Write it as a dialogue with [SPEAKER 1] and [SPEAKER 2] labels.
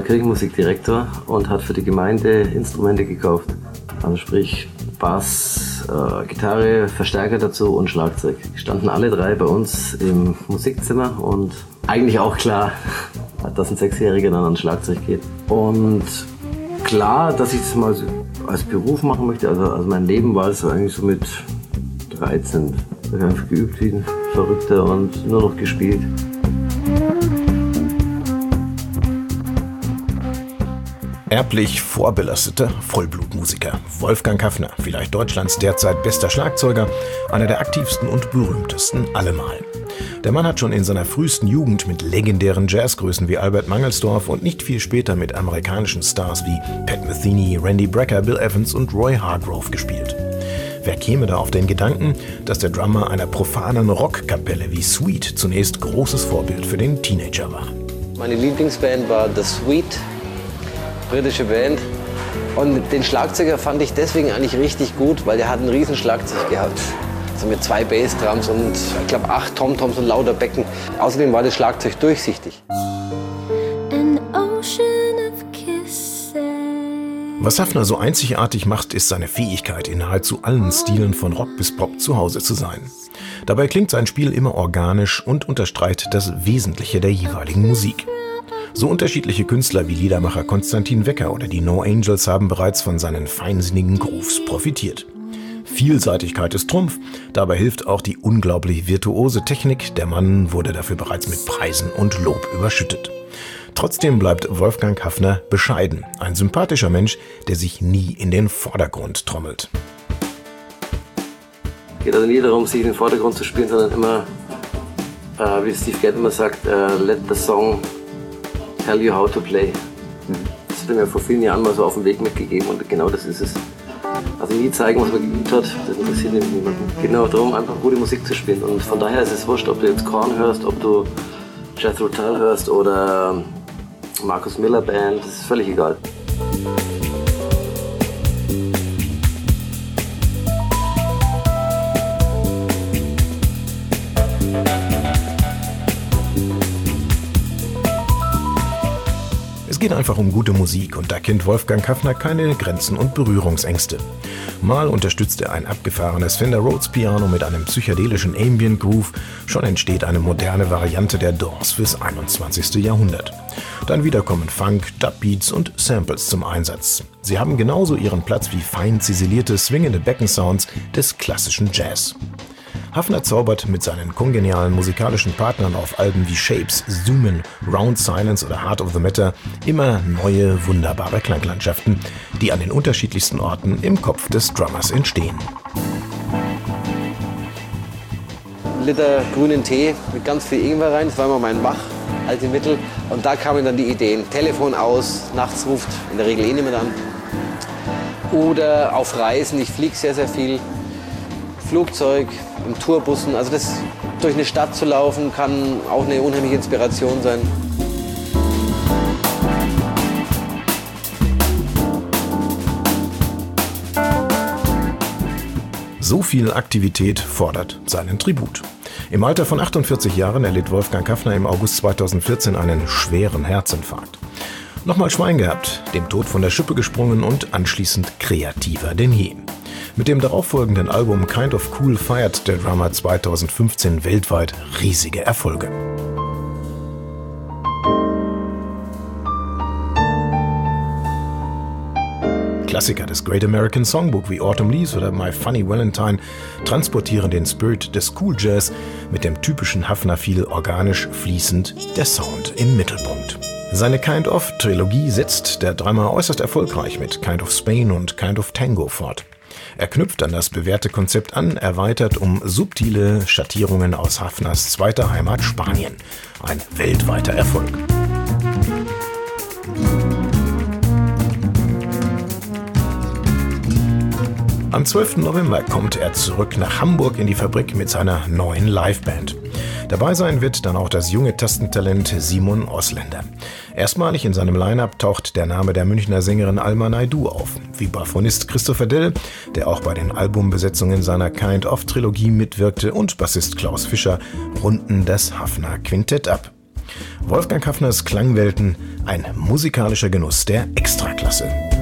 [SPEAKER 1] Kirchenmusikdirektor und hat für die Gemeinde Instrumente gekauft. Also sprich Bass, Gitarre, Verstärker dazu und Schlagzeug. Die standen alle drei bei uns im Musikzimmer und eigentlich auch klar, dass ein Sechsjähriger dann ans Schlagzeug geht. Und klar, dass ich das mal als Beruf machen möchte, also mein Leben war es eigentlich so mit 13. Ich habe einfach geübt wie ein Verrückter und nur noch gespielt.
[SPEAKER 2] Erblich vorbelasteter Vollblutmusiker. Wolfgang Haffner, vielleicht Deutschlands derzeit bester Schlagzeuger, einer der aktivsten und berühmtesten allemal. Der Mann hat schon in seiner frühesten Jugend mit legendären Jazzgrößen wie Albert Mangelsdorff und nicht viel später mit amerikanischen Stars wie Pat Metheny, Randy Brecker, Bill Evans und Roy Hargrove gespielt. Wer käme da auf den Gedanken, dass der Drummer einer profanen Rockkapelle wie Sweet zunächst großes Vorbild für den Teenager war?
[SPEAKER 1] Meine Lieblingsband war The Sweet, britische Band. Und den Schlagzeuger fand ich deswegen eigentlich richtig gut, weil der hat ein riesen Schlagzeug gehabt. Also mit 2 Bassdrums und ich glaube 8 Tomtoms und lauter Becken. Außerdem war das Schlagzeug durchsichtig.
[SPEAKER 2] Was Haffner so einzigartig macht, ist seine Fähigkeit, in nahezu allen Stilen von Rock bis Pop zu Hause zu sein. Dabei klingt sein Spiel immer organisch und unterstreicht das Wesentliche der jeweiligen Musik. So unterschiedliche Künstler wie Liedermacher Konstantin Wecker oder die No Angels haben bereits von seinen feinsinnigen Grooves profitiert. Vielseitigkeit ist Trumpf, dabei hilft auch die unglaublich virtuose Technik. Der Mann wurde dafür bereits mit Preisen und Lob überschüttet. Trotzdem bleibt Wolfgang Haffner bescheiden, ein sympathischer Mensch, der sich nie in den Vordergrund trommelt.
[SPEAKER 1] Es geht also nie darum, sich in den Vordergrund zu spielen, sondern immer, wie Steve Gadd immer sagt, let the song tell you how to play. Das hat er mir vor vielen Jahren mal so auf den Weg mitgegeben und genau das ist es. Also nie zeigen, was man geübt hat, das interessiert nämlich niemanden. Es geht nur darum, einfach gute Musik zu spielen und von daher ist es wurscht, ob du jetzt Korn hörst, ob du Jethro Tull hörst oder Marcus Miller Band, das ist völlig egal.
[SPEAKER 2] Es geht einfach um gute Musik und da kennt Wolfgang Haffner keine Grenzen und Berührungsängste. Mal unterstützt er ein abgefahrenes Fender Rhodes Piano mit einem psychedelischen Ambient Groove, schon entsteht eine moderne Variante der Doors fürs 21. Jahrhundert. Dann wieder kommen Funk, Dubbeats und Samples zum Einsatz. Sie haben genauso ihren Platz wie fein ziselierte, swingende Beckensounds des klassischen Jazz. Haffner zaubert mit seinen kongenialen musikalischen Partnern auf Alben wie Shapes, Zoom In, Round Silence oder Heart of the Matter immer neue, wunderbare Klanglandschaften, die an den unterschiedlichsten Orten im Kopf des Drummers entstehen.
[SPEAKER 1] Liter grünen Tee mit ganz viel Ingwer rein, das war immer mein Mach, alte Mittel. Und da kamen dann die Ideen. Telefon aus, nachts ruft in der Regel niemand an. Oder auf Reisen, ich fliege sehr, sehr viel. Flugzeug, im Tourbussen, also das durch eine Stadt zu laufen, kann auch eine unheimliche Inspiration sein.
[SPEAKER 2] So viel Aktivität fordert seinen Tribut. Im Alter von 48 Jahren erlitt Wolfgang Haffner im August 2014 einen schweren Herzinfarkt. Nochmal Schwein gehabt, dem Tod von der Schippe gesprungen und anschließend kreativer denn je. Mit dem darauffolgenden Album Kind of Cool feiert der Drummer 2015 weltweit riesige Erfolge. Klassiker des Great American Songbook wie Autumn Leaves oder My Funny Valentine transportieren den Spirit des Cool Jazz mit dem typischen Haffner-Feel organisch fließend, der Sound im Mittelpunkt. Seine Kind of Trilogie setzt der Drummer äußerst erfolgreich mit Kind of Spain und Kind of Tango fort. Er knüpft an das bewährte Konzept an, erweitert um subtile Schattierungen aus Haffners zweiter Heimat Spanien. Ein weltweiter Erfolg. Am 12. November kommt er zurück nach Hamburg in die Fabrik mit seiner neuen Liveband. Dabei sein wird dann auch das junge Tastentalent Simon Osländer. Erstmalig in seinem Line-Up taucht der Name der Münchner Sängerin Alma Naidoo auf. Vibraphonist Christopher Dell, der auch bei den Albumbesetzungen seiner Kind-of-Trilogie mitwirkte, und Bassist Klaus Fischer runden das Haffner Quintett ab. Wolfgang Haffners Klangwelten Ein musikalischer Genuss der Extraklasse.